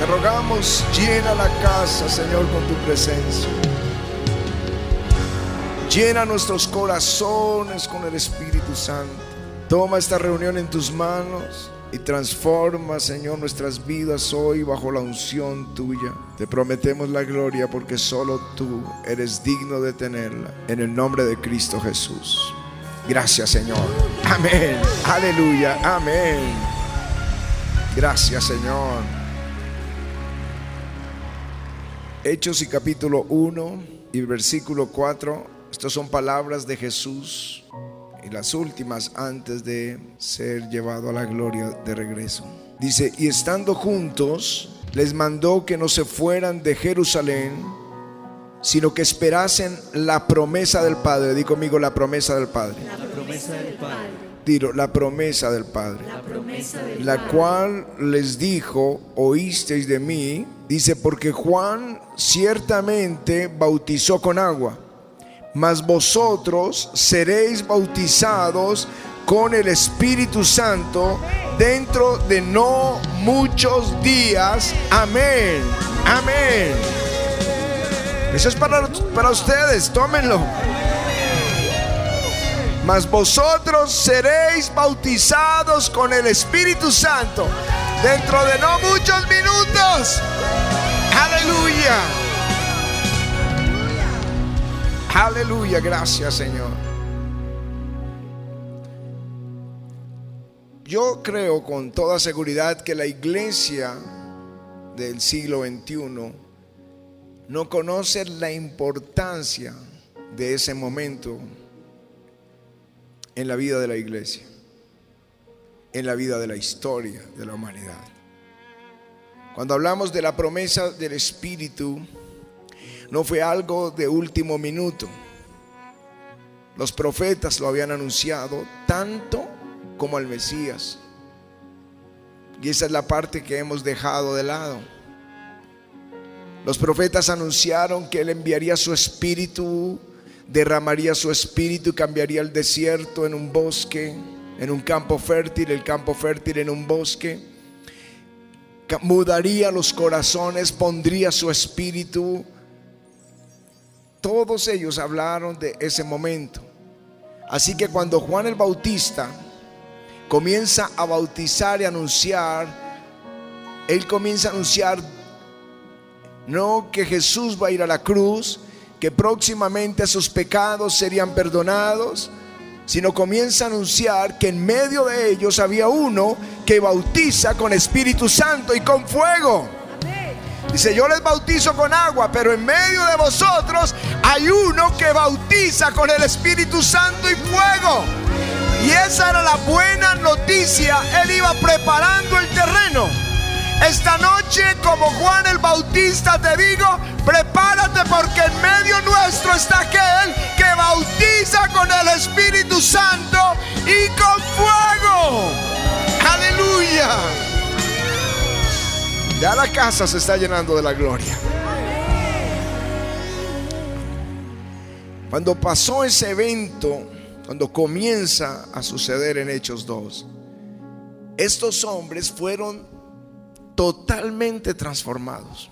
Te rogamos, llena la casa, Señor, con tu presencia. Llena nuestros corazones con el Espíritu Santo. Toma esta reunión en tus manos y transforma, Señor, nuestras vidas hoy bajo la unción tuya. Te prometemos la gloria porque solo tú eres digno de tenerla. En el nombre de Cristo Jesús. Gracias, Señor. Amén. Aleluya. Amén. Gracias, Señor. Hechos y capítulo 1 y versículo 4. Estas son palabras de Jesús y las últimas antes de ser llevado a la gloria de regreso. Dice: y estando juntos, les mandó que no se fueran de Jerusalén, sino que esperasen la promesa del Padre. Di conmigo: la promesa del Padre. La promesa del Padre. Dilo: la promesa del Padre. La promesa del La Padre. cual les dijo: oísteis de mí. Dice: porque Juan ciertamente bautizó con agua, mas vosotros seréis bautizados con el Espíritu Santo dentro de no muchos días. Amén. Amén. Eso es para ustedes, tómenlo. Mas vosotros seréis bautizados con el Espíritu Santo dentro de no muchos minutos. Aleluya. Aleluya, gracias, Señor. Yo creo con toda seguridad que la iglesia del siglo XXI no conoce la importancia de ese momento en la vida de la iglesia, en la vida de la historia de la humanidad. Cuando hablamos de la promesa del Espíritu, no fue algo de último minuto. Los profetas lo habían anunciado tanto como al Mesías. Y esa es la parte que hemos dejado de lado. Los profetas anunciaron que Él enviaría su Espíritu, derramaría su Espíritu y cambiaría el desierto en un bosque, en un campo fértil, el campo fértil en un bosque. Mudaría los corazones, pondría su Espíritu. Todos ellos hablaron de ese momento. Así que cuando Juan el Bautista comienza a bautizar y anunciar, él comienza a anunciar no que Jesús va a ir a la cruz, que próximamente sus pecados serían perdonados, sino comienza a anunciar que en medio de ellos había uno que bautiza con Espíritu Santo y con fuego. Dice: yo les bautizo con agua, pero en medio de vosotros hay uno que bautiza con el Espíritu Santo y fuego. Y esa era la buena noticia. Él iba preparando el terreno. Esta noche, como Juan el Bautista, te digo: prepárate, porque en medio nuestro está aquel que bautiza con el Espíritu Santo y con fuego. Aleluya. Ya la casa se está llenando de la gloria. Cuando pasó ese evento, cuando comienza a suceder en Hechos 2, estos hombres fueron totalmente transformados.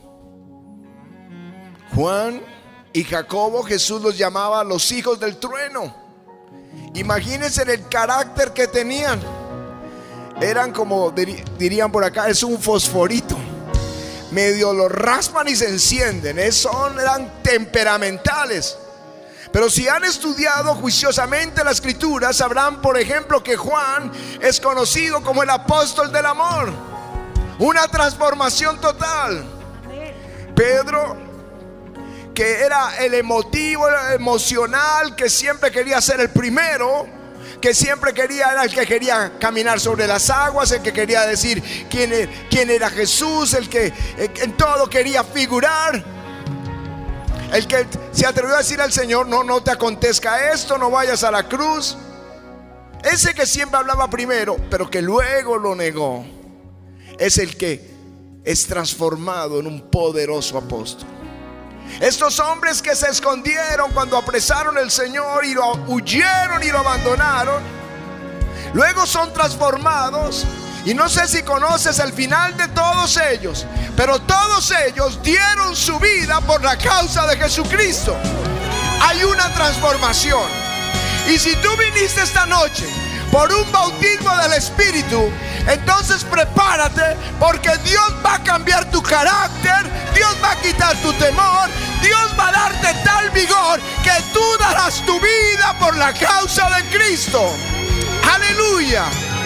Juan y Jacobo, Jesús los llamaba los hijos del trueno. Imagínense el carácter que tenían. Eran como dirían por acá, es un fosforito. Medio lo raspan y se encienden. Eran temperamentales. Pero si han estudiado juiciosamente la escritura, sabrán, por ejemplo, que Juan es conocido como el apóstol del amor. Una transformación total. Pedro, que era el emotivo, el emocional, que siempre quería ser el primero, que siempre era el que quería caminar sobre las aguas, el que quería decir quién era Jesús, el que en todo quería figurar, el que se atrevió a decir al Señor: no te acontezca esto, no vayas a la cruz. Ese que siempre hablaba primero, pero que luego lo negó, es el que es transformado en un poderoso apóstol. Estos hombres que se escondieron cuando apresaron al Señor y lo huyeron y lo abandonaron, luego son transformados Y no sé si conoces el final de todos ellos, pero todos ellos dieron su vida por la causa de Jesucristo. Hay una transformación. Y si tú viniste esta noche por un bautismo del Espíritu, entonces prepárate, porque Dios va a cambiar tu carácter, Dios va a quitar tu temor, Dios va a darte tal vigor que tú darás tu vida por la causa de Cristo. Aleluya.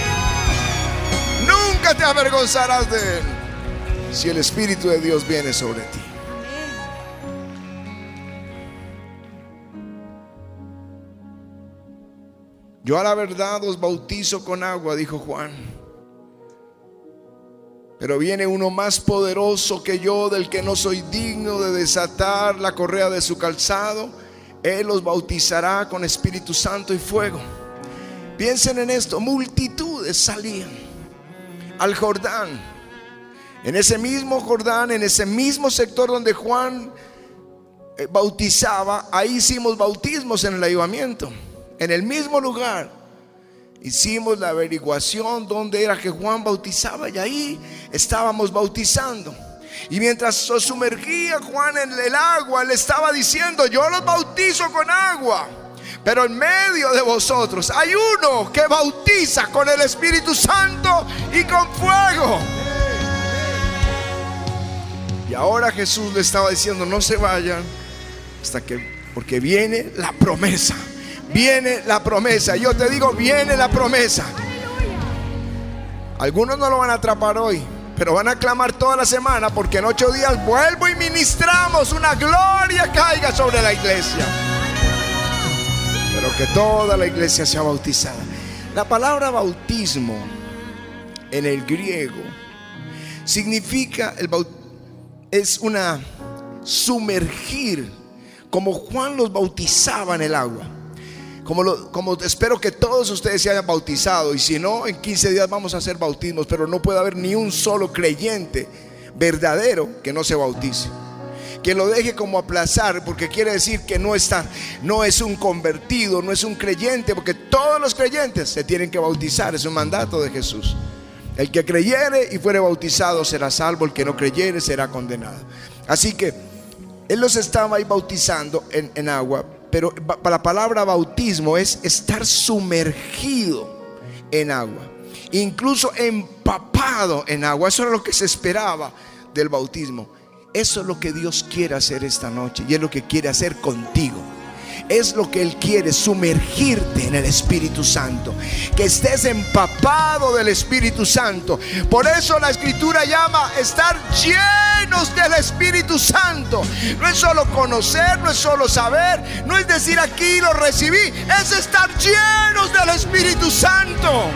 Nunca te avergonzarás de Él si el Espíritu de Dios viene sobre ti. Yo a la verdad os bautizo con agua, dijo Juan, pero viene uno más poderoso que yo, del que no soy digno de desatar la correa de su calzado. Él os bautizará con Espíritu Santo y fuego. Piensen en esto: multitudes salían al Jordán. En ese mismo Jordán, en ese mismo sector donde Juan bautizaba, ahí hicimos bautismos en el avivamiento. En el mismo lugar hicimos la averiguación donde era que Juan bautizaba, y ahí estábamos bautizando. Y mientras se sumergía Juan en el agua, él estaba diciendo: yo los bautizo con agua, pero en medio de vosotros hay uno que bautiza con el Espíritu Santo y con fuego. Y ahora Jesús le estaba diciendo: no se vayan porque viene la promesa. Viene la promesa. Yo te digo, viene la promesa. Algunos no lo van a atrapar hoy, pero van a clamar toda la semana, porque en 8 días vuelvo y ministramos, una gloria caiga sobre la iglesia. Pero que toda la iglesia sea bautizada. La palabra bautismo en el griego significa es una sumergir, como Juan los bautizaba en el agua. Como espero que todos ustedes se hayan bautizado, y si no, en 15 días vamos a hacer bautismos, pero no puede haber ni un solo creyente verdadero que no se bautice, que lo deje como aplazar, porque quiere decir que no es un convertido, no es un creyente, porque todos los creyentes se tienen que bautizar, es un mandato de Jesús. El que creyere y fuere bautizado será salvo, el que no creyere será condenado. Así que él los estaba ahí bautizando en agua. Pero la palabra bautismo es estar sumergido en agua, incluso empapado en agua. Eso era lo que se esperaba del bautismo. Eso es lo que Dios quiere hacer esta noche, y es lo que quiere hacer contigo. Es lo que Él quiere, sumergirte en el Espíritu Santo, que estés empapado del Espíritu Santo. Por eso la Escritura llama estar llenos del Espíritu Santo. No es solo conocer, no es solo saber, no es decir aquí lo recibí, es estar llenos del Espíritu Santo.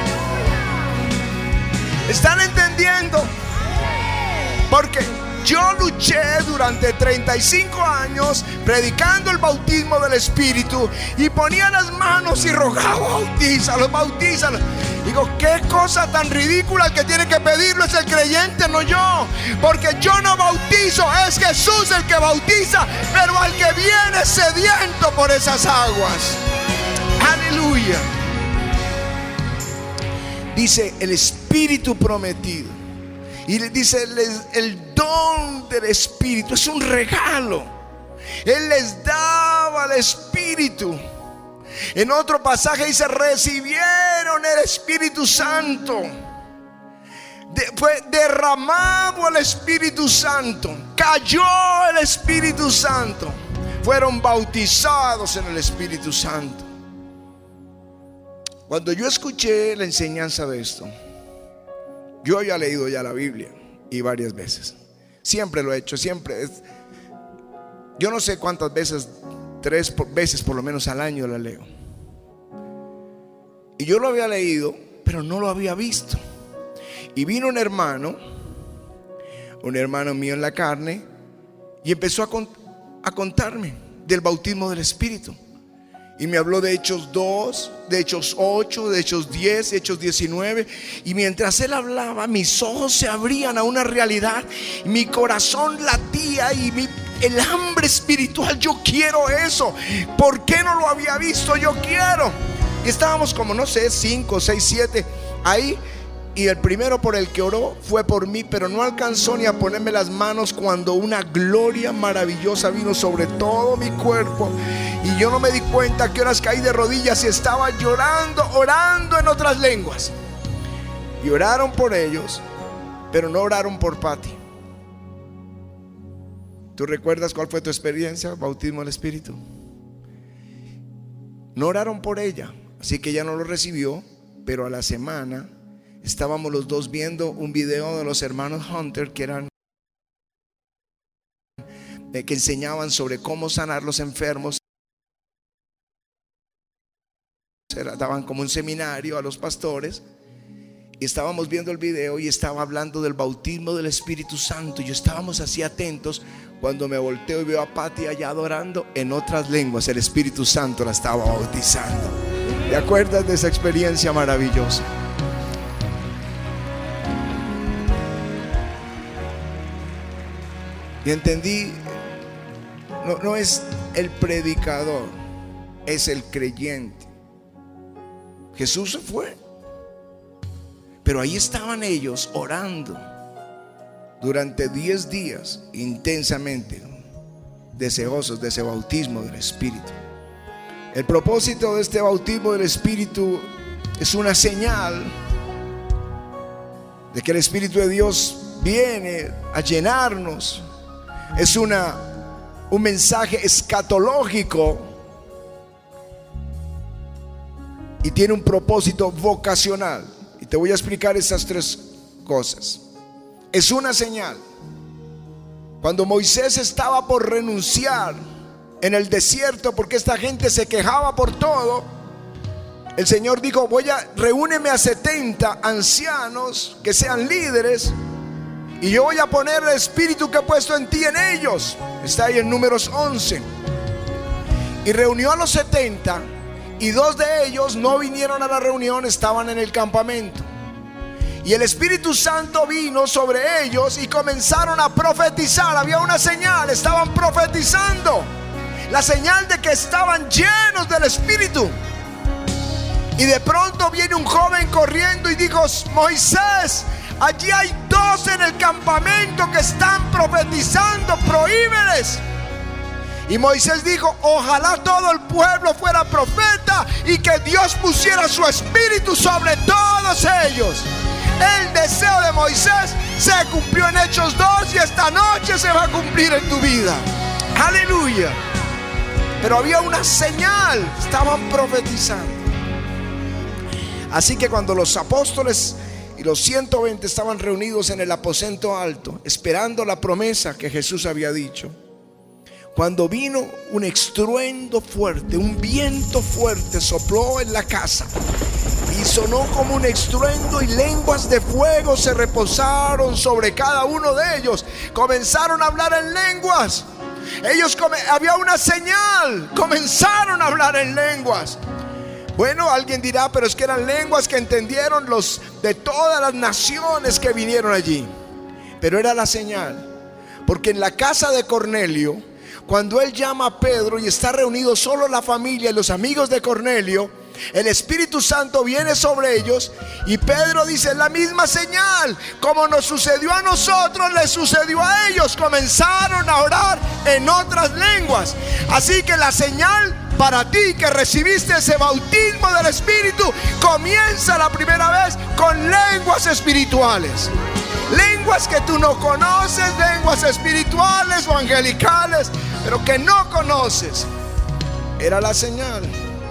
¿Están entendiendo? Porque yo luché durante 35 años predicando el bautismo del Espíritu, y ponía las manos y rogaba: bautízalos, bautízalos. Digo, qué cosa tan ridícula. El que tiene que pedirlo es el creyente, no yo, porque yo no bautizo, es Jesús el que bautiza, pero al que viene sediento por esas aguas. Aleluya. Dice el Espíritu prometido. Y le dice: el don del Espíritu es un regalo. Él les daba el Espíritu. En otro pasaje dice: recibieron el Espíritu Santo. Fue derramado el Espíritu Santo. Cayó el Espíritu Santo. Fueron bautizados en el Espíritu Santo. Cuando yo escuché la enseñanza de esto, yo había leído ya la Biblia, y varias veces. Siempre lo he hecho, siempre. Yo no sé cuántas veces, 3 veces por lo menos al año la leo. Y yo lo había leído, pero no lo había visto. Y vino un hermano mío en la carne, y empezó a contarme del bautismo del Espíritu. Y me habló de Hechos 2, de Hechos 8, de Hechos 10, de Hechos 19. Y mientras él hablaba, mis ojos se abrían a una realidad, mi corazón latía, y el hambre espiritual: yo quiero eso. ¿Por qué no lo había visto? Yo quiero. Y estábamos como, no sé, 5, 6, 7 ahí. y el primero por el que oró fue por mí, pero no alcanzó ni a ponerme las manos cuando una gloria maravillosa vino sobre todo mi cuerpo. Y yo no me di cuenta a qué horas caí de rodillas y estaba llorando, orando en otras lenguas. Y oraron por ellos, pero no oraron por Patti. ¿Tú recuerdas cuál fue tu experiencia? Bautismo del Espíritu. No oraron por ella, así que ella no lo recibió. Pero a la semana estábamos los dos viendo un video de los hermanos Hunter que enseñaban sobre cómo sanar los enfermos. Daban como un seminario a los pastores. Y estábamos viendo el video y estaba hablando del bautismo del Espíritu Santo. Y estábamos así atentos cuando me volteo y veo a Patti allá adorando en otras lenguas. El Espíritu Santo la estaba bautizando. ¿Te acuerdas de esa experiencia maravillosa? Y entendí, no es el predicador, es el creyente. Jesús se fue, pero ahí estaban ellos orando durante 10 días intensamente, deseosos de ese bautismo del Espíritu. El propósito de este bautismo del Espíritu es una señal de que el Espíritu de Dios viene a llenarnos. Es un mensaje escatológico y tiene un propósito vocacional. Y te voy a explicar esas 3 cosas. Es una señal. Cuando Moisés estaba por renunciar en el desierto porque esta gente se quejaba por todo, el Señor dijo: reúneme a 70 ancianos que sean líderes, y yo voy a poner el espíritu que he puesto en ti en ellos. Está ahí en Números 11. Y reunió a los 70, y 2 de ellos no vinieron a la reunión, estaban en el campamento. Y el Espíritu Santo vino sobre ellos y comenzaron a profetizar. Había una señal, estaban profetizando. La señal de que estaban llenos del Espíritu. Y de pronto viene un joven corriendo y dijo: Moisés, allí hay 2 en el campamento que están profetizando, prohíbeles. Y Moisés dijo: ojalá todo el pueblo fuera profeta y que Dios pusiera su espíritu sobre todos ellos. El deseo de Moisés se cumplió en Hechos 2 y esta noche se va a cumplir en tu vida. Aleluya. Pero había una señal, estaban profetizando. Así que cuando los apóstoles y los 120 estaban reunidos en el aposento alto, esperando la promesa que Jesús había dicho, cuando vino un estruendo fuerte, un viento fuerte sopló en la casa y sonó como un estruendo, y lenguas de fuego se reposaron sobre cada uno de ellos. Comenzaron a hablar en lenguas. Había una señal, comenzaron a hablar en lenguas. Bueno, alguien dirá: pero es que eran lenguas que entendieron los de todas las naciones que vinieron allí. Pero era la señal, porque en la casa de Cornelio, cuando él llama a Pedro y está reunido solo la familia y los amigos de Cornelio, el Espíritu Santo viene sobre ellos y Pedro dice: la misma señal, como nos sucedió a nosotros, les sucedió a ellos. Comenzaron a orar en otras lenguas. Así que la señal para ti que recibiste ese bautismo del Espíritu comienza la primera vez con lenguas espirituales. Lenguas que tú no conoces, lenguas espirituales o angelicales, pero que no conoces. Era la señal.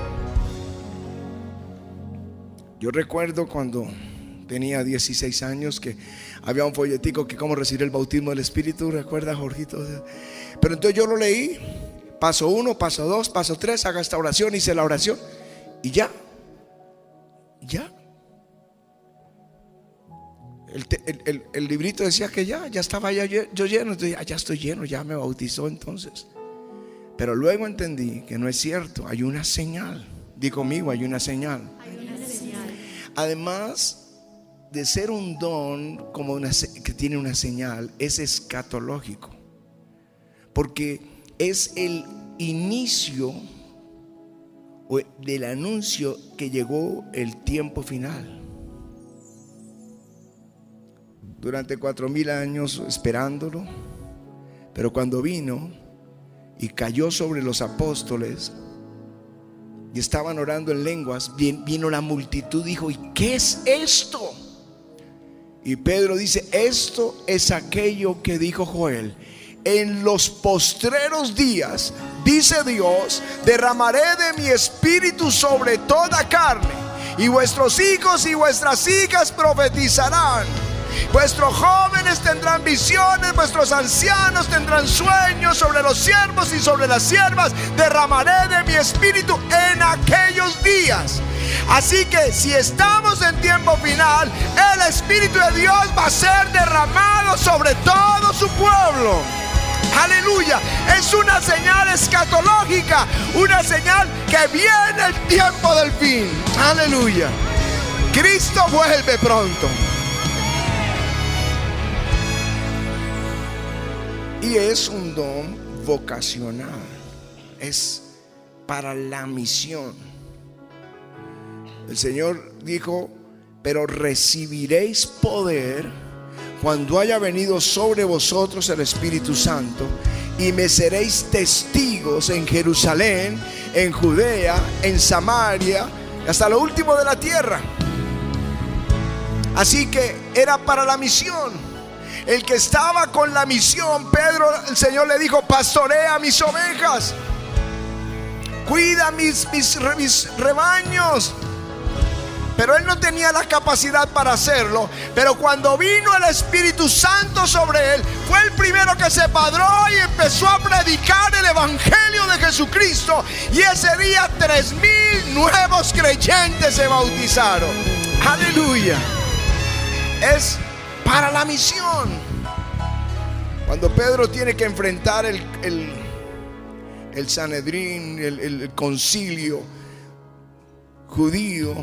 Yo recuerdo cuando tenía 16 años que había un folletico que cómo recibir el bautismo del Espíritu. ¿Recuerdas, Jorgito? Pero entonces yo lo leí. Paso 1, paso 2, paso 3, haga esta oración, hice la oración y ya. El librito decía que ya estaba yo lleno. Entonces ya estoy lleno, ya me bautizó entonces. Pero luego entendí que no es cierto, hay una señal. Di conmigo, hay una señal. Además de ser un don como que tiene una señal, es escatológico, porque es el inicio del anuncio que llegó el tiempo final. durante 4000 años esperándolo, pero cuando vino y cayó sobre los apóstoles y estaban orando en lenguas, vino la multitud, dijo: ¿y qué es esto? Y Pedro dice: esto es aquello que dijo Joel: en los postreros días, dice Dios, derramaré de mi espíritu sobre toda carne, y vuestros hijos y vuestras hijas profetizarán. Vuestros jóvenes tendrán visiones, vuestros ancianos tendrán sueños. Sobre los siervos y sobre las siervas derramaré de mi espíritu en aquellos días. Así que si estamos en tiempo final, el Espíritu de Dios va a ser derramado sobre todo su pueblo. Aleluya. Es una señal escatológica, una señal que viene el tiempo del fin. Aleluya. Cristo vuelve pronto. Y es un don vocacional, es para la misión. El Señor dijo: pero recibiréis poder cuando haya venido sobre vosotros el Espíritu Santo, y me seréis testigos en Jerusalén, en Judea, en Samaria, hasta lo último de la tierra. Así que era para la misión. El que estaba con la misión, Pedro, el Señor le dijo: pastorea mis ovejas, cuida mis rebaños. Pero él no tenía la capacidad para hacerlo. Pero cuando vino el Espíritu Santo sobre él, fue el primero que se padró y empezó a predicar el Evangelio de Jesucristo. Y ese día 3000 nuevos creyentes se bautizaron. Aleluya. Es para la misión. Cuando Pedro tiene que enfrentar el Sanedrín, el concilio judío,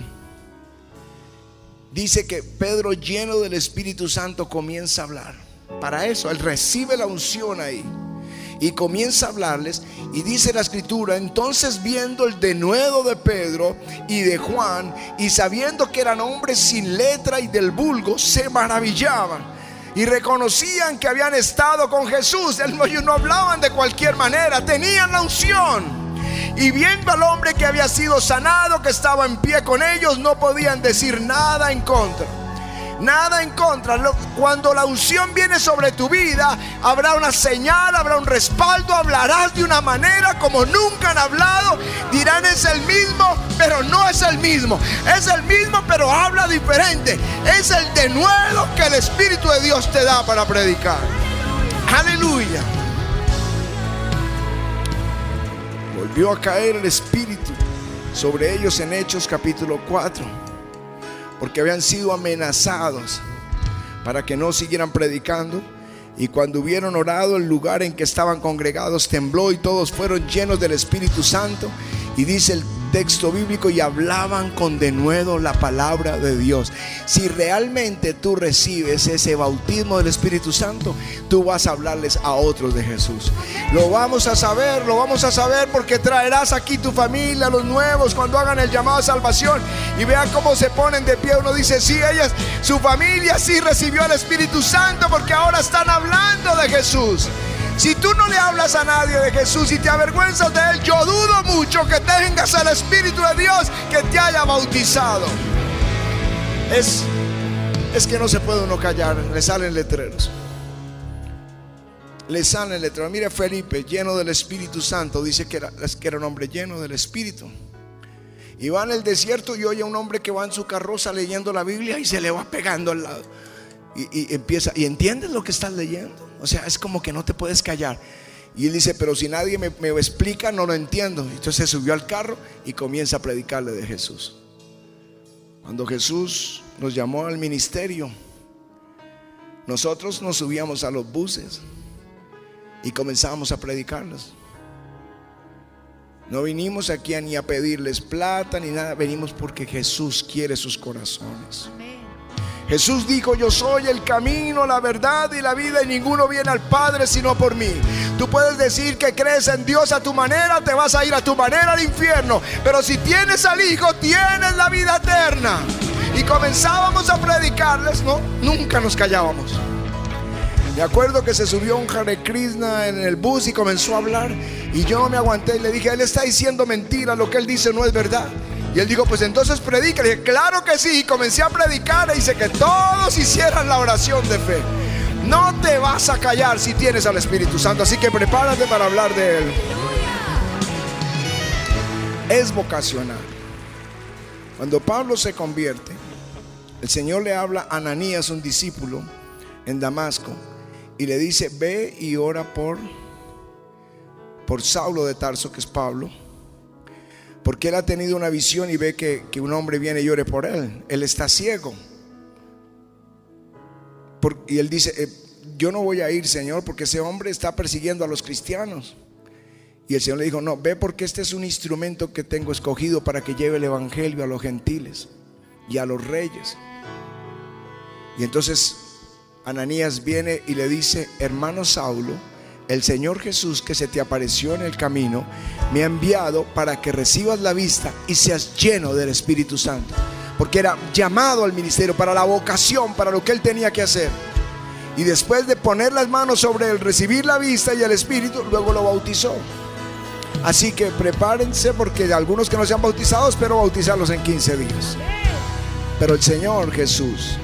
dice que Pedro, lleno del Espíritu Santo, comienza a hablar. Para eso él recibe la unción ahí y comienza a hablarles. Y dice la escritura: entonces, viendo el denuedo de Pedro y de Juan, y sabiendo que eran hombres sin letra y del vulgo, se maravillaban y reconocían que habían estado con Jesús. Ellos no hablaban de cualquier manera, tenían la unción. Y viendo al hombre que había sido sanado, que estaba en pie con ellos, no podían decir nada en contra. Nada en contra. Cuando la unción viene sobre tu vida, habrá una señal, habrá un respaldo. Hablarás de una manera como nunca han hablado. Dirán: es el mismo, pero no es el mismo. Es el mismo, pero habla diferente. Es el denuedo que el Espíritu de Dios te da para predicar. Aleluya. Volvió a caer el Espíritu sobre ellos en Hechos capítulo 4, porque habían sido amenazados para que no siguieran predicando. Y cuando hubieron orado, el lugar en que estaban congregados tembló, y todos fueron llenos del Espíritu Santo. Y dice el texto bíblico: y hablaban con denuedo la palabra de Dios. Si realmente tú recibes ese bautismo del Espíritu Santo, tú vas a hablarles a otros de Jesús. Lo vamos a saber porque traerás aquí tu familia, los nuevos, cuando hagan el llamado a salvación y vean cómo se ponen de pie. Uno dice: sí, ellas, su familia sí recibió el Espíritu Santo, porque ahora están hablando de Jesús. Si tú no le hablas a nadie de Jesús y te avergüenzas de Él, yo dudo mucho que tengas el Espíritu de Dios que te haya bautizado. Es que no se puede uno callar. Le salen letreros. Mire, Felipe, lleno del Espíritu Santo, dice que era un hombre lleno del Espíritu. Y va en el desierto y oye a un hombre que va en su carroza leyendo la Biblia y se le va pegando al lado. Y empieza: ¿y entiendes lo que estás leyendo? O sea, es como que no te puedes callar. Y él dice: pero si nadie me explica, no lo entiendo. Entonces se subió al carro y comienza a predicarle de Jesús. Cuando Jesús nos llamó al ministerio, nosotros nos subíamos a los buses y comenzábamos a predicarlos. No vinimos aquí ni a pedirles plata ni nada. Venimos porque Jesús quiere sus corazones. Jesús dijo: yo soy el camino, la verdad y la vida, y ninguno viene al Padre sino por mí. Tú puedes decir que crees en Dios a tu manera, te vas a ir a tu manera al infierno. Pero si tienes al Hijo, tienes la vida eterna. y comenzábamos a predicarles, ¿no? Nunca nos callábamos. Me acuerdo que se subió un Hare Krishna en el bus y comenzó a hablar, y yo no me aguanté y le dije: él está diciendo mentira, lo que él dice no es verdad. Y él dijo: pues entonces predica. Le dije: claro que sí. Y comencé a predicar e hice que todos hicieran la oración de fe. No te vas a callar si tienes al Espíritu Santo, así que prepárate para hablar de él. Es vocacional. Cuando Pablo se convierte, el Señor le habla a Ananías, un discípulo en Damasco, y le dice: ve y ora por Saulo de Tarso, que es Pablo, porque él ha tenido una visión y ve que un hombre viene y ore por él. Él está ciego. Y él dice: yo no voy a ir, Señor, porque ese hombre está persiguiendo a los cristianos. Y el Señor le dijo: no, ve, porque este es un instrumento que tengo escogido para que lleve el evangelio a los gentiles y a los reyes. Y entonces Ananías viene y le dice: hermano Saulo, el Señor Jesús, que se te apareció en el camino, me ha enviado para que recibas la vista y seas lleno del Espíritu Santo. Porque era llamado al ministerio, para la vocación, para lo que él tenía que hacer. Y después de poner las manos sobre él, recibir la vista y el Espíritu, luego lo bautizó. Así que prepárense, porque algunos que no sean bautizados, espero bautizarlos en 15 días. Pero el Señor Jesús,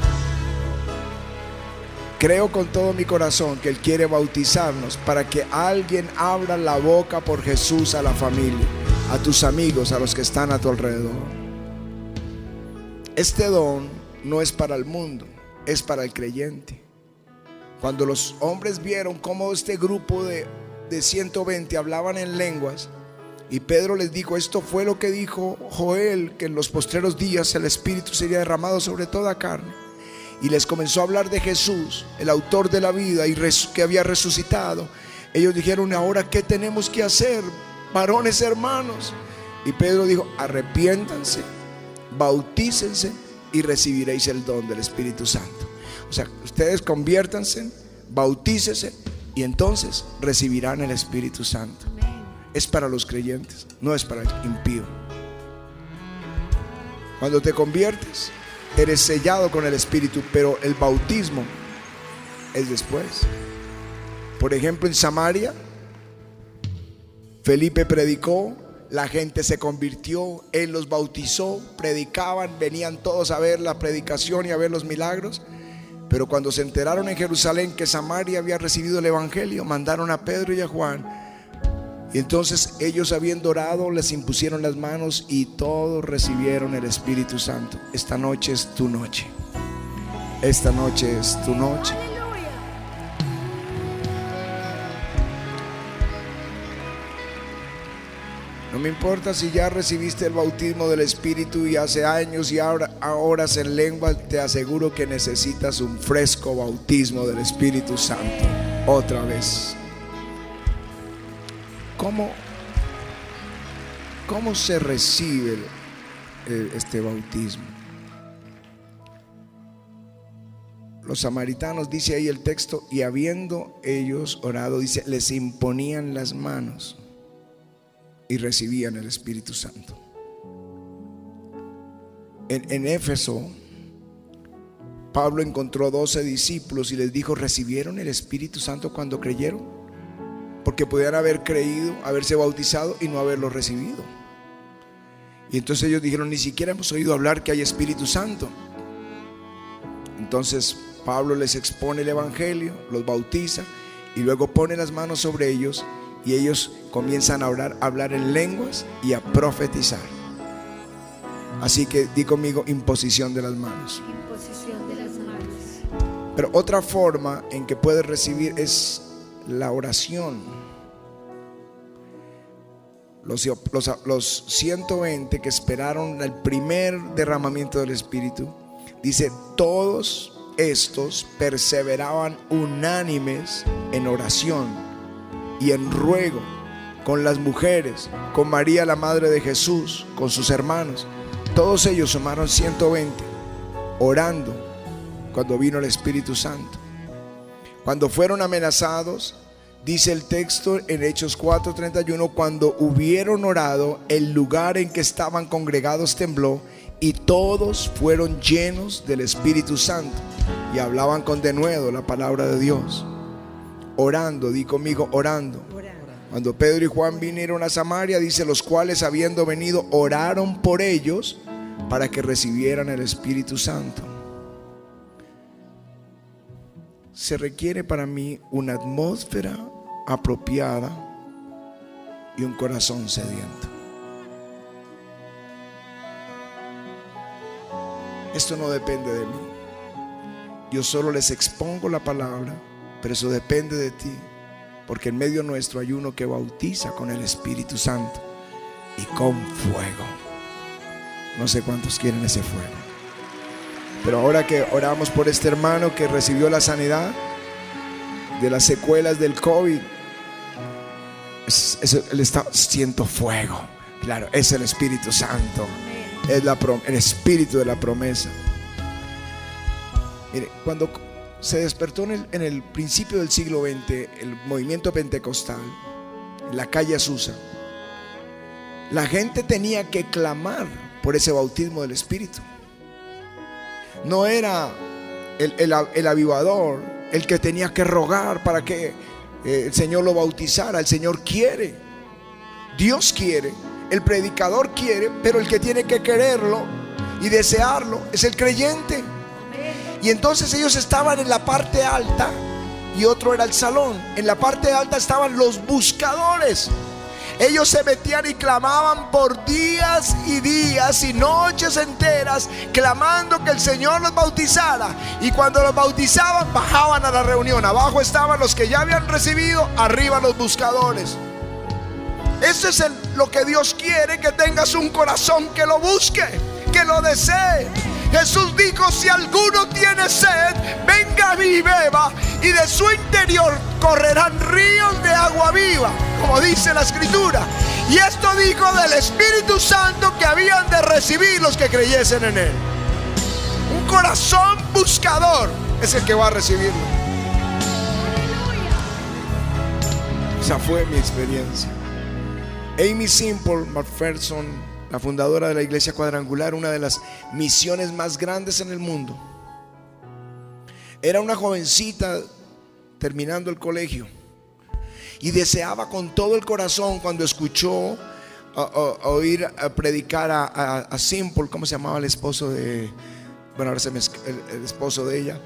creo con todo mi corazón que Él quiere bautizarnos para que alguien abra la boca por Jesús a la familia, a tus amigos, a los que están a tu alrededor. Este don no es para el mundo, es para el creyente. Cuando los hombres vieron cómo este grupo de 120 hablaban en lenguas, y Pedro les dijo: esto fue lo que dijo Joel, que en los postreros días el Espíritu sería derramado sobre toda carne. Y les comenzó a hablar de Jesús, el autor de la vida, y que había resucitado. Ellos dijeron: ahora ¿qué tenemos que hacer, varones hermanos? Y Pedro dijo: arrepiéntanse, bautícense y recibiréis el don del Espíritu Santo. O sea, ustedes conviértanse, bautícense y entonces recibirán el Espíritu Santo. Es para los creyentes, no es para el impío. Cuando te conviertes, eres sellado con el Espíritu, pero el bautismo es después. Por ejemplo, en Samaria, Felipe predicó, la gente se convirtió, él los bautizó, predicaban, venían todos a ver la predicación y a ver los milagros. Pero cuando se enteraron en Jerusalén que Samaria había recibido el evangelio, mandaron a Pedro y a Juan. Y entonces ellos, habiendo orado, les impusieron las manos y todos recibieron el Espíritu Santo. Esta noche es tu noche. Esta noche es tu noche. No me importa si ya recibiste el bautismo del Espíritu y hace años y ahora oras en lengua, te aseguro que necesitas un fresco bautismo del Espíritu Santo otra vez. ¿Cómo se recibe este bautismo? Los samaritanos, dice ahí el texto, y habiendo ellos orado, dice, les imponían las manos y recibían el Espíritu Santo. En Éfeso, Pablo encontró 12 discípulos y les dijo: ¿recibieron el Espíritu Santo cuando creyeron? Porque podían haber creído, haberse bautizado y no haberlo recibido. Y entonces ellos dijeron: ni siquiera hemos oído hablar que hay Espíritu Santo. Entonces Pablo les expone el evangelio, los bautiza y luego pone las manos sobre ellos. Y ellos comienzan a hablar en lenguas y a profetizar. Así que di conmigo: imposición de las manos. Imposición de las manos. Pero otra forma en que puedes recibir es la oración. Los 120 que esperaron el primer derramamiento del Espíritu, dice: todos estos perseveraban unánimes en oración y en ruego con las mujeres, con María la madre de Jesús, con sus hermanos. Todos ellos sumaron 120 orando cuando vino el Espíritu Santo. Cuando fueron amenazados, dice el texto en Hechos 4:31, cuando hubieron orado, el lugar en que estaban congregados tembló Y todos fueron llenos del Espíritu Santo y hablaban con denuedo la palabra de Dios, orando. Di conmigo, orando. Cuando Pedro y Juan vinieron a Samaria, dice, los cuales habiendo venido oraron por ellos para que recibieran el Espíritu Santo. Se requiere para mí una atmósfera apropiada y un corazón sediento. Esto no depende de mí. Yo solo les expongo la palabra, pero eso depende de ti, porque en medio nuestro hay uno que bautiza con el Espíritu Santo y con fuego. No sé cuántos quieren ese fuego. Pero ahora que oramos por este hermano que recibió la sanidad de las secuelas del COVID, él está, siento fuego. Claro, es el Espíritu Santo. Es el espíritu de la promesa. Mire, cuando se despertó en el principio del siglo XX el movimiento pentecostal en la calle Azusa, la gente tenía que clamar por ese bautismo del Espíritu. No era el avivador el que tenía que rogar para que el Señor lo bautizara. El Señor quiere, Dios quiere, el predicador quiere, pero el que tiene que quererlo y desearlo es el creyente. Y entonces ellos estaban en la parte alta y otro era el salón. En la parte alta estaban los buscadores. Ellos se metían y clamaban por días y días y noches enteras, clamando que el Señor los bautizara. Y cuando los bautizaban, bajaban a la reunión. Abajo estaban los que ya habían recibido, arriba los buscadores. Eso es lo que Dios quiere, que tengas un corazón que lo busque, que lo desee. Jesús dijo, si alguno tiene sed, venga a mí y beba, y de su interior correrán ríos de agua viva, como dice la Escritura. Y esto dijo del Espíritu Santo que habían de recibir los que creyesen en Él. Un corazón buscador es el que va a recibirlo. Esa fue mi experiencia. Aimee Semple McPherson, la fundadora de la Iglesia Cuadrangular, una de las misiones más grandes en el mundo, era una jovencita terminando el colegio y deseaba con todo el corazón, cuando escuchó oír predicar a Semple, ¿cómo se llamaba el esposo de? Bueno, ahora el esposo de ella.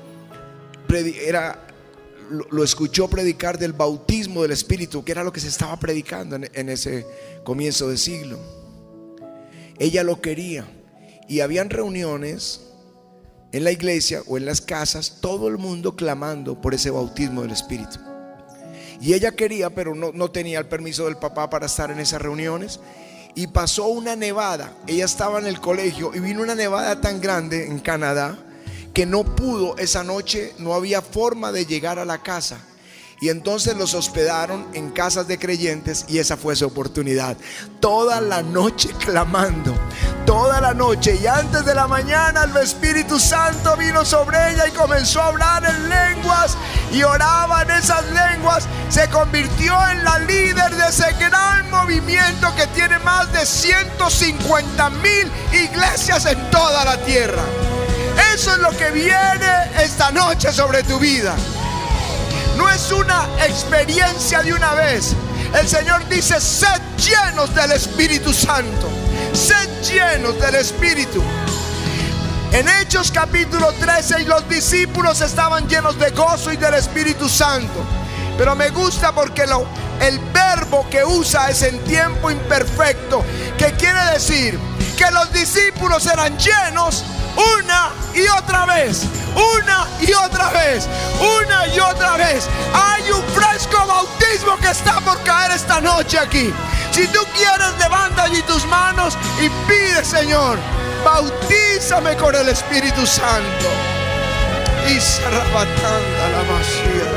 Lo escuchó predicar del bautismo del Espíritu, que era lo que se estaba predicando en ese comienzo de siglo. Ella lo quería, y habían reuniones en la iglesia o en las casas, todo el mundo clamando por ese bautismo del Espíritu. Y ella quería, pero no tenía el permiso del papá para estar en esas reuniones. Y pasó una nevada. Ella estaba en el colegio y vino una nevada tan grande en Canadá que no pudo esa noche, no había forma de llegar a la casa. Y entonces los hospedaron en casas de creyentes, y esa fue su oportunidad. Toda la noche clamando, toda la noche, y antes de la mañana el Espíritu Santo vino sobre ella y comenzó a hablar en lenguas, y oraba en esas lenguas. Se convirtió en la líder de ese gran movimiento que tiene más de 150,000 iglesias en toda la tierra. Eso es lo que viene esta noche sobre tu vida. No es una experiencia de una vez. El Señor dice, sed llenos del Espíritu Santo. Sed llenos del Espíritu. En Hechos capítulo 13, los discípulos estaban llenos de gozo y del Espíritu Santo. Pero me gusta porque el verbo que usa es en tiempo imperfecto, que quiere decir que los discípulos eran llenos una y otra vez, una y otra vez, una y otra vez. Hay un fresco bautismo que está por caer esta noche aquí. Si tú quieres, levanta allí tus manos y pide, Señor, bautízame con el Espíritu Santo. Y sarrabatanda la masía.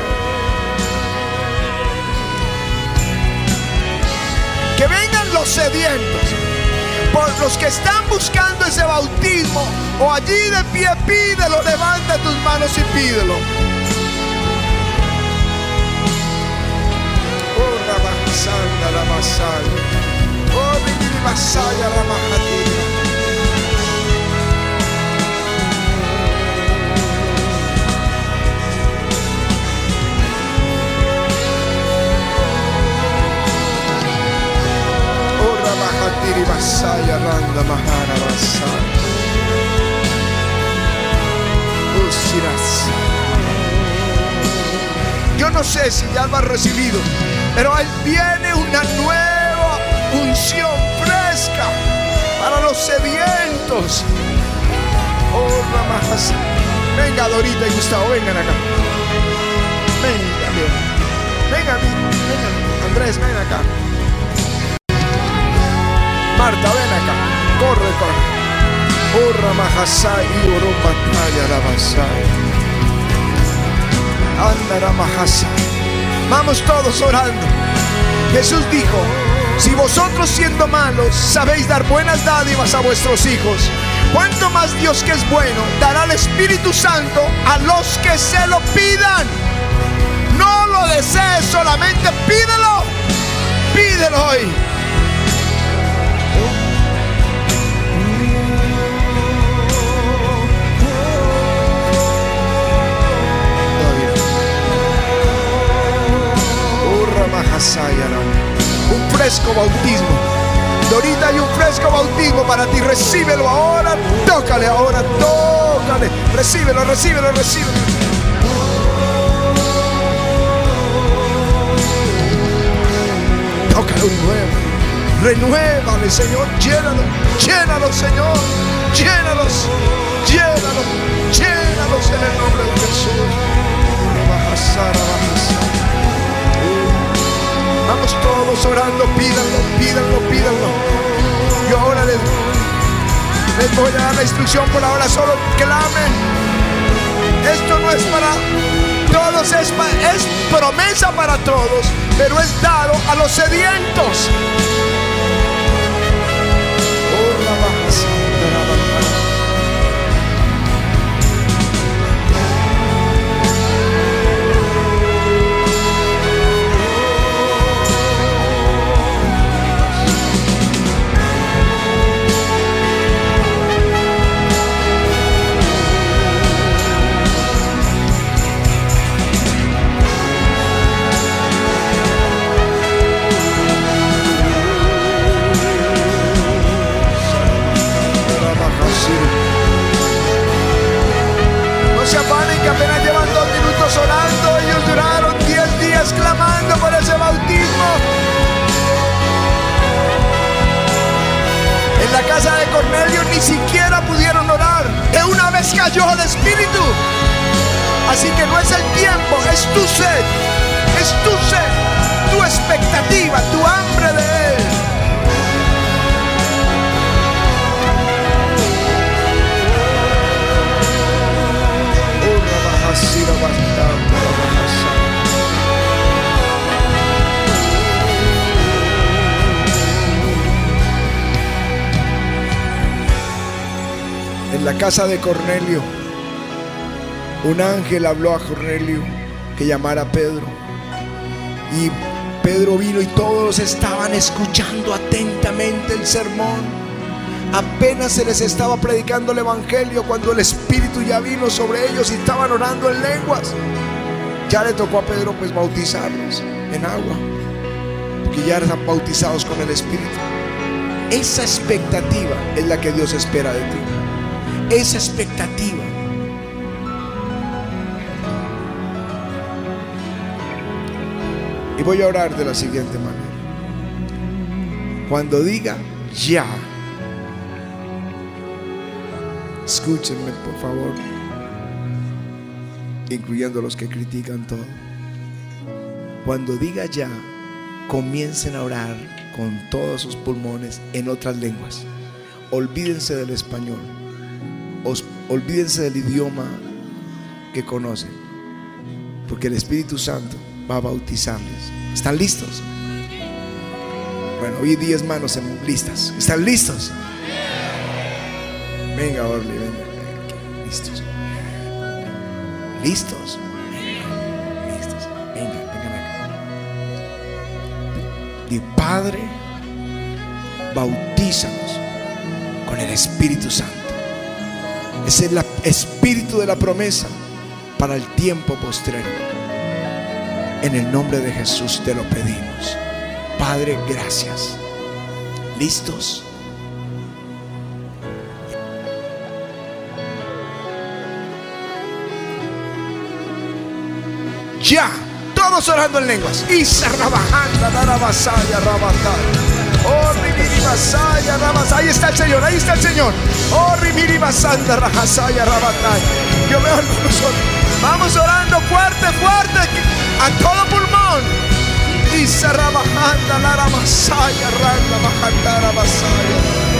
Que vengan los sedientos. Por los que están buscando ese bautismo, o allí de pie, pídelo, levanta tus manos y pídelo. Oh, Rabasanda la Masaya. Oh, mi Masaya la Majatira. Masaya Randa Mahara Basaya. Yo no sé si ya lo has recibido, pero ahí viene una nueva unción fresca para los sedientos. Oh, Ramahas. Venga, Dorita y Gustavo, vengan acá. Venga, venga, Andrés, ven acá. Marta, ven acá. Corre, corre. Oh, Ramahasai, Oro Batalla, Rabasai. Anda, Ramahasai. Vamos todos orando. Jesús dijo: si vosotros siendo malos sabéis dar buenas dádivas a vuestros hijos, ¿cuánto más Dios, que es bueno, dará el Espíritu Santo a los que se lo pidan? No lo desees, solamente pídelo. Pídelo hoy. Un fresco bautismo. Dorita, hay un fresco bautismo para ti. Recíbelo ahora. Tócale ahora. Tócale. Recíbelo, recíbelo, recíbelo. Tócalo de nuevo. Renuévale, Señor. Llénalo. Llénalo, Señor. Llénalos. Llénalos. Llénalos en el nombre de Jesús. Vamos todos orando, pídanlo, pídanlo, pídanlo. Yo ahora les voy a dar la instrucción. Por ahora solo clamen. Esto no es para todos, es promesa para todos, pero es dado a los sedientos. No se afanen, que apenas llevan 2 minutos orando. Ellos duraron 10 días clamando por ese bautismo. En la casa de Cornelio ni siquiera pudieron orar. De una vez cayó el Espíritu. Así que no es el tiempo, es tu sed. Es tu sed, tu expectativa, tu hambre de Él. En la casa de Cornelio, un ángel habló a Cornelio que llamara a Pedro. Y Pedro vino y todos estaban escuchando atentamente el sermón. Apenas se les estaba predicando el evangelio cuando el Espíritu ya vino sobre ellos y estaban orando en lenguas. Ya le tocó a Pedro pues bautizarlos en agua, porque ya están bautizados con el Espíritu. Esa expectativa es la que Dios espera de ti. Esa expectativa. Y voy a orar de la siguiente manera. Cuando diga ya, escúchenme por favor, incluyendo los que critican todo. Cuando diga ya, comiencen a orar con todos sus pulmones en otras lenguas. Olvídense del español, olvídense del idioma que conocen, porque el Espíritu Santo va a bautizarles. ¿Están listos? Bueno, hoy 10 manos listas. ¿Están listos? Venga, Orly, venga. Listos. ¿Listos? Listos. Vengan acá. Y Padre, bautízanos con el Espíritu Santo. Ese es el espíritu de la promesa para el tiempo postrero. En el nombre de Jesús te lo pedimos. Padre, gracias. ¿Listos? Ya. Todos orando en lenguas. Isa rabajanda, darabasaya, rabataya. Oh, ribiribasaya, rabataya. Ahí está el Señor, ahí está el Señor. Oh, ribiribasanda, rajasaya, rabataya. Yo veo hermanos. Vamos orando fuerte, fuerte. A todo pulmón. Isa rabajanda, laramasaya, randa, bajandara, basaya.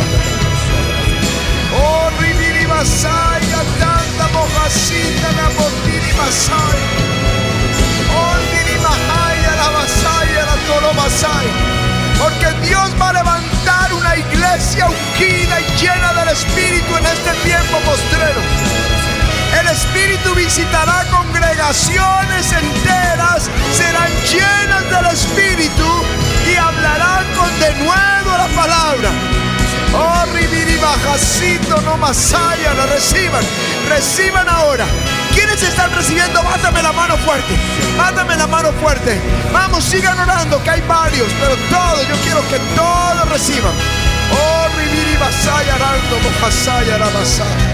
Oh, ribiribasaya, tanta mojacita, la botiribasaya. Oh, ribiribasaya, la basaya, la tolobasaya. Porque Dios va a levantar una iglesia ungida y llena del Espíritu en este tiempo postrero. El Espíritu visitará congregaciones enteras, serán llenas del Espíritu y hablarán con denuedo la palabra. Oh, ribiribajacito, no masaya, la reciban ahora. ¿Quiénes están recibiendo? Bátame la mano fuerte, bátame la mano fuerte. Vamos, sigan orando, que hay varios, pero todos, yo quiero que todos reciban. Oh, ribiribasaya, rando, mojasaya, la basaya.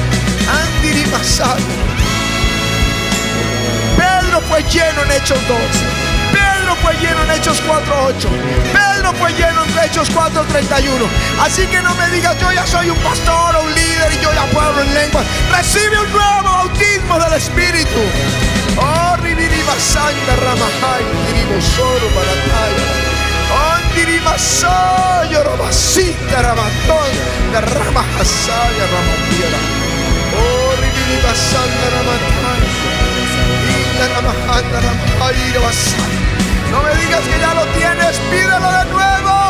Pedro fue lleno en Hechos 2. Pedro fue lleno en Hechos 4:8. Pedro fue lleno en Hechos 4:31. Así que no me digas, yo ya soy un pastor o un líder y yo ya puedo en lenguas. Recibe un nuevo bautismo del Espíritu. Oh, ribiribasanda, ramajay, diribosoro, balataya. Oh, diribasoyo, robasita, ramatón, de ramajasaya, ramatiera. Oh, ribiribasanda, ramataya. No me digas que ya lo tienes, pídelo de nuevo.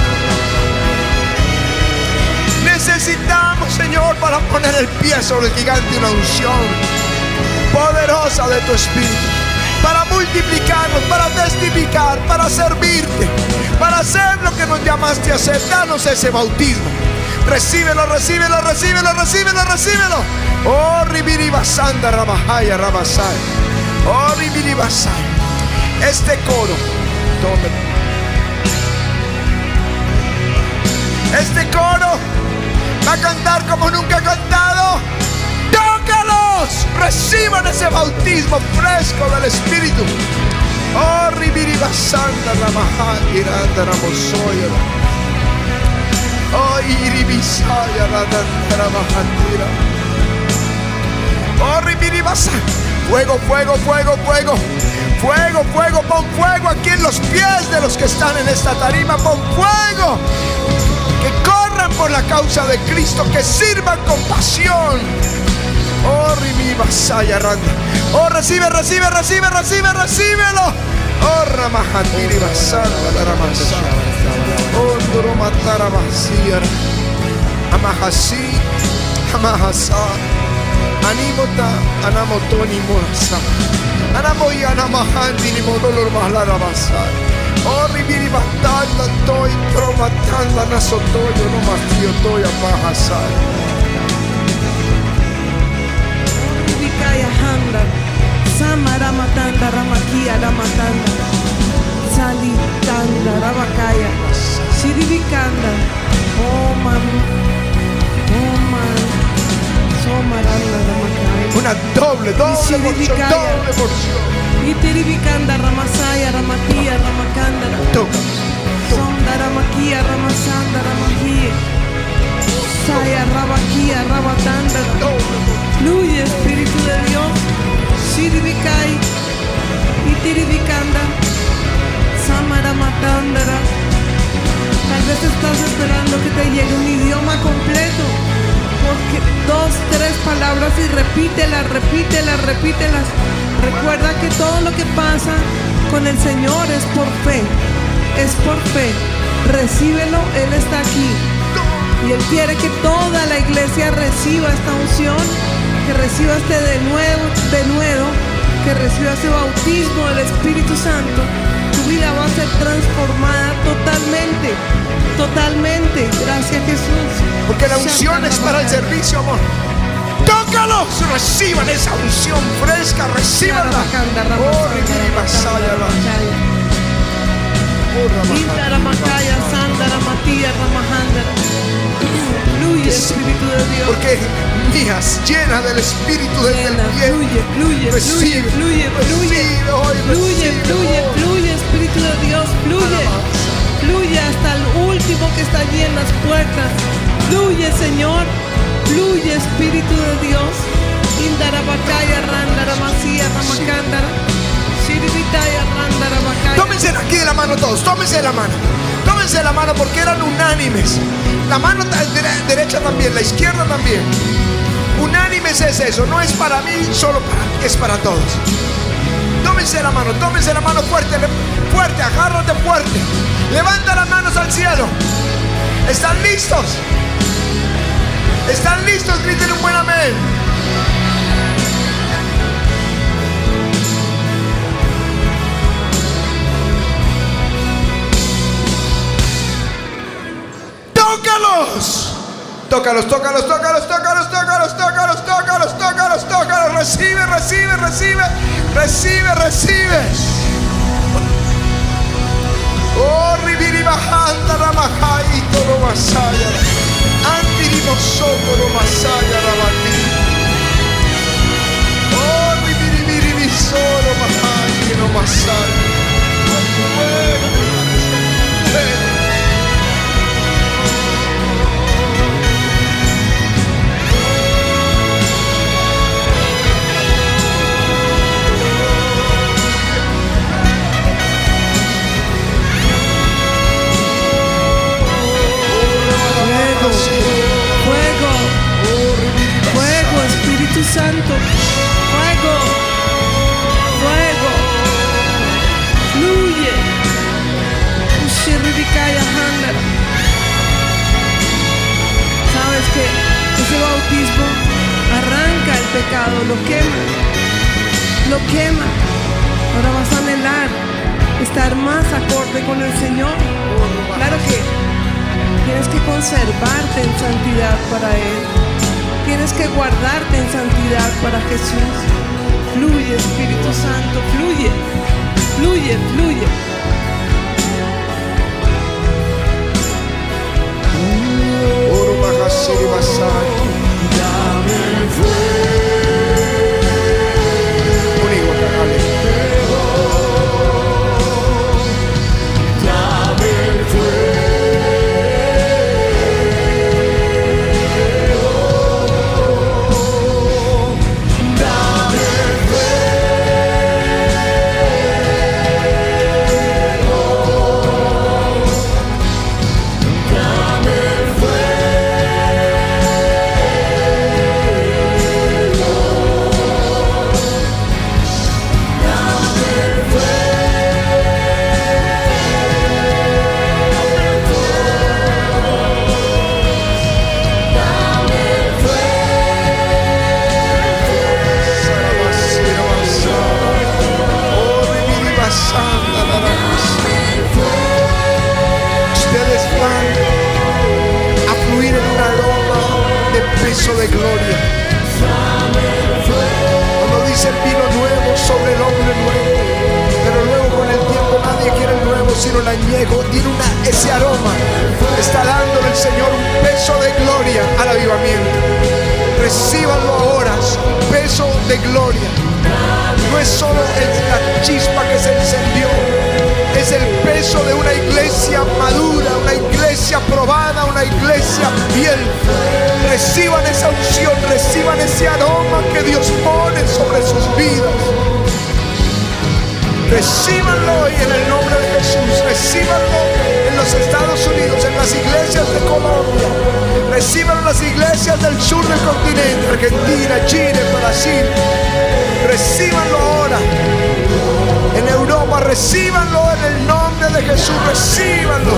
Necesitamos, Señor, para poner el pie sobre el gigante, una unción poderosa de tu Espíritu, para multiplicarnos, para testificar, para servirte, para hacer lo que nos llamaste a hacer. Danos ese bautismo. Recíbelo, recíbelo, recíbelo, recíbelo, recíbelo. Oh, ribiribasanda, rabajaya, rabasaya. Oh, ribiribasaya. Este coro, este coro va a cantar como nunca ha cantado. ¡Tócalos! Reciban ese bautismo fresco del Espíritu. Oh, ribiribasanda, rabajaya, ramosoya. Oh, iribisaya, rabajandira. Oh, ribiribasaya. Fuego, fuego, fuego, fuego. Fuego, fuego, pon fuego aquí en los pies de los que están en esta tarima. Pon fuego. Que corran por la causa de Cristo, que sirvan con pasión. Oh, ribiribasaya, randa. Oh, recibe, recibe, recibe, recibe, recíbelo. Oh, ramajandiri basanda, la ramasaya. Oh, duromatara basía. Amahasi, amahasa. Animota, anamotoni morasa. Anamoy, anamahandi, modolor mahlarabasa. Oh, ribiribatanda, toy, tromatanda, nasotoyo, no mastio, toy, amahasa. Ribikaya handa, samara matanda, ramakia, ramatanda. Salitanda, rabakaya. Siribikanda. Oh, man. Oh, man. Una doble porción. Y tiribicanda, ramasaya, ramaquia, ramacanda. Sonda, ramaquia, ramasanda, ramaquia. Saya, rabaquia, rabatanda. Fluye, Espíritu de Dios. Siribicay. Y tiribicanda. Samara matandara. Tal vez estás esperando que te llegue un idioma completo. Porque 2, 3 palabras y repítelas, repítelas, repítelas. Recuerda que todo lo que pasa con el Señor es por fe. Es por fe. Recíbelo, Él está aquí. Y Él quiere que toda la iglesia reciba esta unción, que reciba este denuedo, que reciba ese bautismo del Espíritu Santo. Tu vida va a ser transformada totalmente. Totalmente. Gracias, Jesús. Porque la unción es para el servicio, amor. Tócalos, reciban esa unción fresca, recíbanla. Oh, ribiribasaya, dice, Espíritu de Dios. porque mías, llena del Espíritu del Llena, bien. fluye, fluye, Recibe, fluye, fluye, fluye. recibe hoy, Fluye, recibe fluye, hoy. fluye, Espíritu de Dios, fluye. Fluye hasta el último que está allí en las puertas. Fluye, Señor. Fluye, Espíritu de Dios. Indarabakaya, randaramasiya, ramakandara. Shiribitaya, randarabakaya. Tómense aquí de la mano todos, tómense de la mano. Tómense de la mano porque eran unánimes. La mano derecha también, la izquierda también. Unánimes es eso, no es para mí, solo para mí, es para todos. Tómense la mano fuerte, fuerte, agárrate fuerte. Levanta las manos al cielo. ¿Están listos? ¿Están listos? Griten un buen amén. ¡Tócalos! Tócalos, tócalos, tócalos, tócalos, tócalos, tócalos, tócalos, tócalos, tócalos. Recibe, recibe, recibe, recibe, recibe. Oh, ribiri bajanda ramajai toro masaya. Andiri mosoto no masaya rabati. Oh, ribiri biri bisoro majai no masaya. Espíritu Santo, fuego, fuego, fluye. Sabes que ese bautismo arranca el pecado, lo quema, lo quema. Ahora vas a anhelar estar más acorde con el Señor. Claro que tienes que conservarte en santidad para Él. Tienes que guardarte en santidad para Jesús. Fluye, Espíritu Santo, fluye, fluye, fluye. Oro baja siri basai. Dame fuego. Unigo, cagale. Dame fuego. De gloria. Cuando dice el vino nuevo sobre el hombre nuevo, pero luego con el tiempo nadie quiere el nuevo sino el añejo. Tiene ese aroma. Está dándole el Señor un peso de gloria al avivamiento. Recíbanlo ahora, peso de gloria. No es solo la chispa que se encendió, es el peso de una iglesia madura, una iglesia probada, una iglesia fiel. Reciban esa unción, reciban ese aroma que Dios pone sobre sus vidas. Recíbanlo hoy en el nombre de Jesús. Recíbanlo en los Estados Unidos, en las iglesias de Colombia. Recíbanlo en las iglesias del sur del continente, Argentina, Chile, Brasil. Recíbanlo ahora. En Europa, recíbanlo en el nombre de Jesús. Recíbanlo.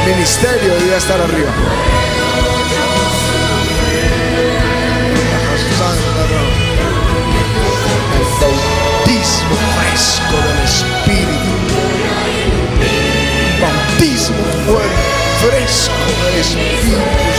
ministerio debía estar arriba. El bautismo fresco del Espíritu. Bautismo fuerte, fresco del Espíritu.